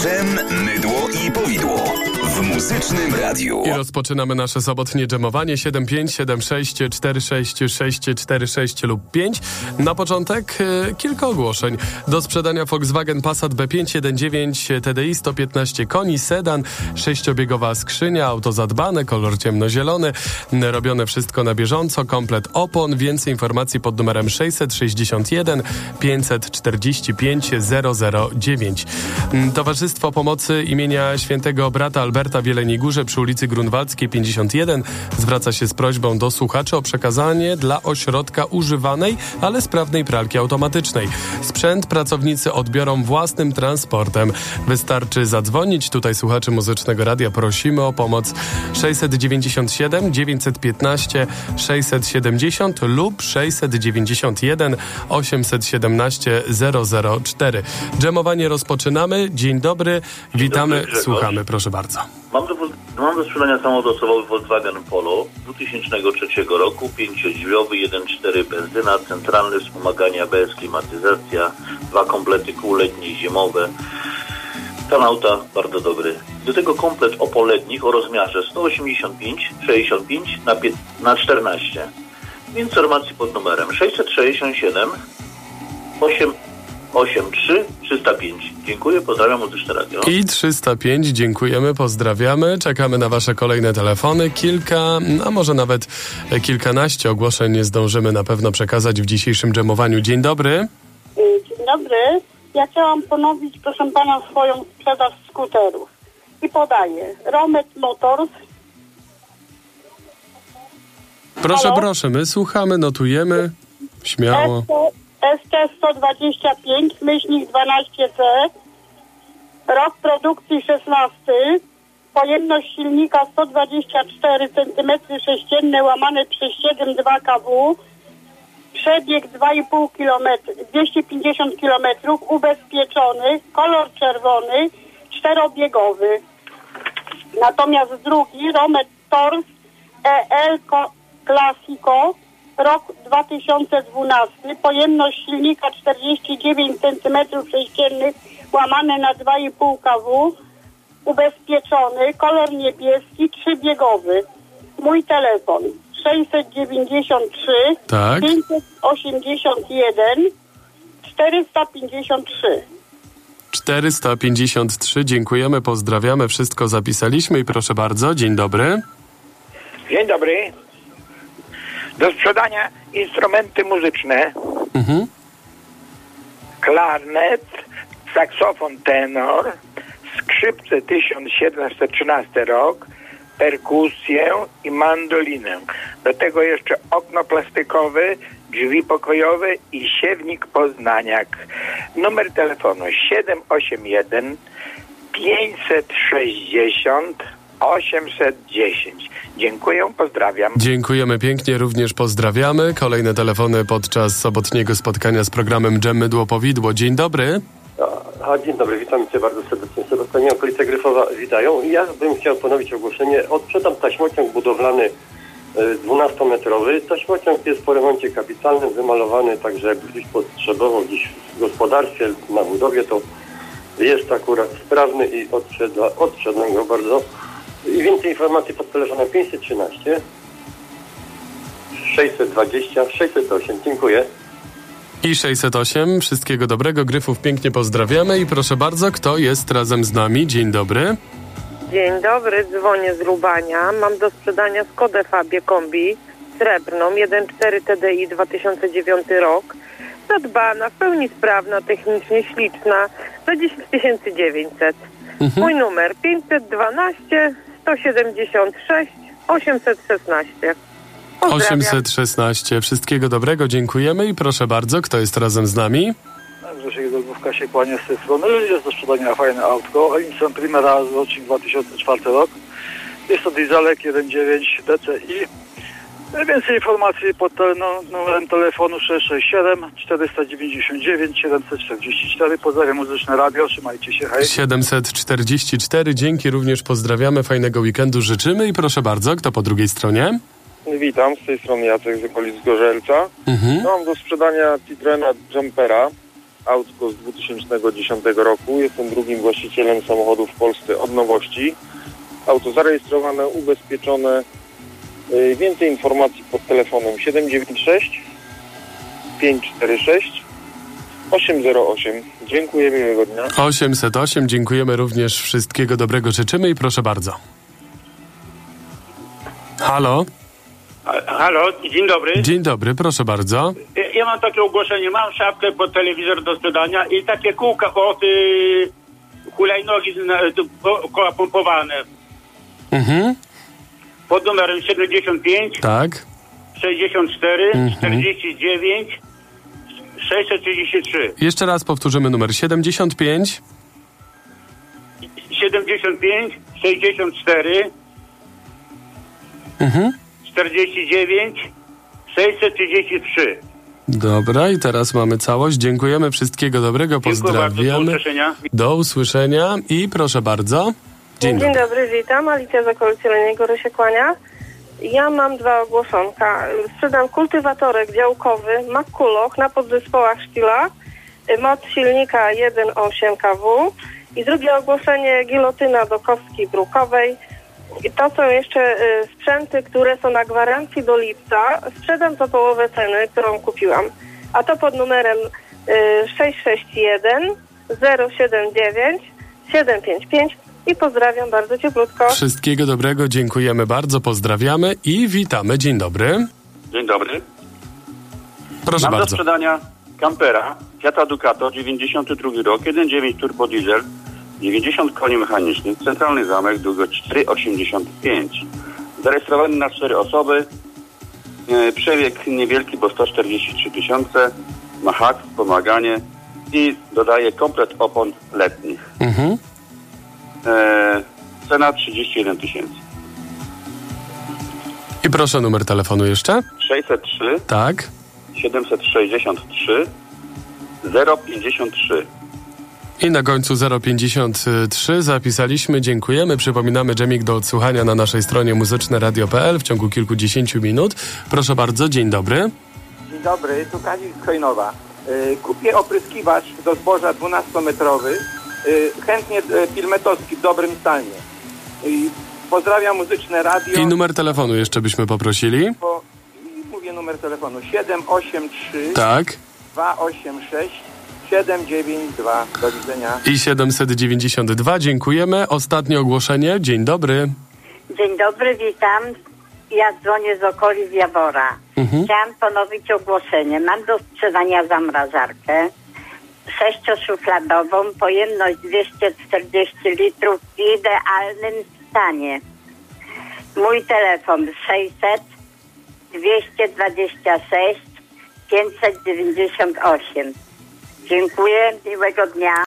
Dżem, mydło i powidło w Muzycznym Radiu. I rozpoczynamy nasze sobotnie dżemowanie 7576464646 lub 5. Na początek kilka ogłoszeń. Do sprzedania Volkswagen Passat B519 TDI 115 koni, sedan, 6-biegowa skrzynia, auto zadbane, kolor ciemnozielony, robione wszystko na bieżąco, komplet opon. Więcej informacji pod numerem 661 545 009. Towarzystwo Pomocy imienia Świętego Brata Alberta w Jeleniej Górze przy ulicy Grunwaldzkiej 51 zwraca się z prośbą do słuchaczy o przekazanie dla ośrodka używanej, ale sprawnej pralki automatycznej. Sprzęt pracownicy odbiorą własnym transportem. Wystarczy zadzwonić. Tutaj słuchaczy Muzycznego Radia prosimy o pomoc 697 915 670 lub 691 817 004. Dżemowanie rozpoczynamy. Dzień dobry, witamy, słuchamy, proszę bardzo. Mam do sprzedania samochód osobowy Volkswagen Polo 2003 roku, 5-drzwiowy, 1.4 benzyna, centralny, wspomaganie ABS, klimatyzacja, 2 komplety kół letnie i zimowe. Stan auta bardzo dobry. Do tego komplet opoletnich o rozmiarze 185/65 na 14. Informacji pod numerem 667 883 305. Dziękuję, pozdrawiam Muzyczne Radio. I 305, dziękujemy, pozdrawiamy. Czekamy na wasze kolejne telefony. Kilka, a może nawet kilkanaście ogłoszeń nie zdążymy na pewno przekazać w dzisiejszym dżemowaniu. Dzień dobry. Dzień dobry. Ja chciałam ponowić, proszę pana, swoją sprzedaż skuterów. I podaję. Romet Motors. Proszę, Halo? proszę, my słuchamy, notujemy. Śmiało. ST125/12C, rok produkcji 16, pojemność silnika 124 cm3 łamane przez 7,2 kW, przebieg 2,5 km, 250 km, ubezpieczony, kolor czerwony, 4-biegowy. Natomiast drugi, Romet Tors EL Classico, rok 2012, pojemność silnika 49 cm3 łamane na 2,5 kW, ubezpieczony, kolor niebieski, 3-biegowy. Mój telefon 693 Tak. 581 453. 453, dziękujemy, pozdrawiamy, wszystko zapisaliśmy i proszę bardzo, dzień dobry. Dzień dobry. Do sprzedania instrumenty muzyczne. Klarnet, saksofon tenor, skrzypce 1713 rok, perkusję i mandolinę. Do tego jeszcze okno plastikowe, drzwi pokojowe i siewnik poznaniak. Numer telefonu 781 560 810. Dziękuję, pozdrawiam. Dziękujemy pięknie, również pozdrawiamy. Kolejne telefony podczas sobotniego spotkania z programem Dżem, mydło, powidło. Dzień dobry. Dzień dobry, witam cię bardzo serdecznie. Sebastianie, okolice Gryfowa witają. Ja bym chciał ponowić ogłoszenie. Odsprzedam taśmociąg budowlany 12-metrowy. Taśmociąg jest po remoncie kapitalnym, wymalowany, także jakby ktoś potrzebował gdzieś w gospodarstwie, na budowie, to jest akurat sprawny i odsprzedam go bardzo. I więcej informacji pod telefonem 513 620 608. Dziękuję. I 608, wszystkiego dobrego, Gryfów pięknie pozdrawiamy i proszę bardzo, kto jest razem z nami? Dzień dobry. Dzień dobry, dzwonię z Lubania. Mam do sprzedania Skodę Fabię Kombi srebrną, 1.4 TDI 2009 rok. Zadbana, w pełni sprawna, technicznie śliczna, za 10 900. Mój numer 512 176 816. Pozdrawiam. 816, wszystkiego dobrego, dziękujemy i proszę bardzo, kto jest razem z nami? Grzesiek Dolgówka się kłania z tej strony. Jest do sprzedania fajne autko. Nissan Primera, rocznik 2004 rok. Jest to dieselek 1.9 DCI. Więcej informacji pod numerem telefonu 667 499 744. Pozdrawiam Muzyczne Radio, trzymajcie się, hej. 744, dzięki, również pozdrawiamy, fajnego weekendu życzymy i proszę bardzo, kto po drugiej stronie? Witam, z tej strony Jacek z okolic Zgorzelca. Mam do sprzedania Citroena Jumpera autko z 2010 roku. Jestem drugim właścicielem samochodu w Polsce od nowości. Auto zarejestrowane, ubezpieczone. Więcej informacji pod telefonem 796 546 808. Dziękuję, miłego dnia. 808, dziękujemy również, wszystkiego dobrego życzymy i proszę bardzo. Halo? Halo, dzień dobry. Dzień dobry, proszę bardzo. Ja mam takie ogłoszenie, mam szafkę pod telewizor do sprzedania i takie kółka od hulajnogi koła pompowane. Mhm. Pod numerem 75, Tak. 64, 49, 633. Jeszcze raz powtórzymy numer 75. 75, 64, 49, 633. Dobra, i teraz mamy całość. Dziękujemy, wszystkiego dobrego, pozdrawiamy. Bardzo, do usłyszenia. Do usłyszenia i proszę bardzo. Dzień dobry, witam. Alicja z okolicy Leniego się kłania. Ja mam 2 ogłoszonka. Sprzedam kultywatorek działkowy McCulloch na podzespołach Stila, moc silnika 1.8 kW i drugie ogłoszenie gilotyna do kostki brukowej. I to są jeszcze sprzęty, które są na gwarancji do lipca. Sprzedam za połowę ceny, którą kupiłam. A to pod numerem 661 079 755 i pozdrawiam bardzo cieplutko. Wszystkiego dobrego, dziękujemy bardzo, pozdrawiamy i witamy. Dzień dobry. Dzień dobry. Proszę Mam bardzo. do sprzedania kampera Fiata Ducato, 92 rok, 1.9 turbo diesel, 90 koni mechanicznych, centralny zamek, długość 4,85. Zarejestrowany na 4 osoby, przebieg niewielki, bo 143 000, ma hak, wspomaganie i dodaje komplet opon letnich. Cena 31 000. I proszę numer telefonu jeszcze. 603 Tak. 763 053. I na końcu 053 zapisaliśmy, dziękujemy. Przypominamy, dżemik do odsłuchania na naszej stronie muzyczneradio.pl w ciągu kilkudziesięciu minut. Proszę bardzo, dzień dobry. Dzień dobry, tu Kazik z Hojnowa. Kupię opryskiwacz do zboża 12-metrowy, chętnie pilmetowski w dobrym stanie. Pozdrawiam muzyczne radio. I numer telefonu jeszcze byśmy poprosili. Mówię numer telefonu 783 Tak. 286 792. Do widzenia. I 792, dziękujemy. Ostatnie ogłoszenie, dzień dobry. Dzień dobry, witam. Ja dzwonię z okolic Jawora. Chciałam ponowić ogłoszenie. Mam do sprzedania zamrażarkę 6-szufladową, pojemność 240 litrów w idealnym stanie. Mój telefon 600 226 598. Dziękuję, miłego dnia.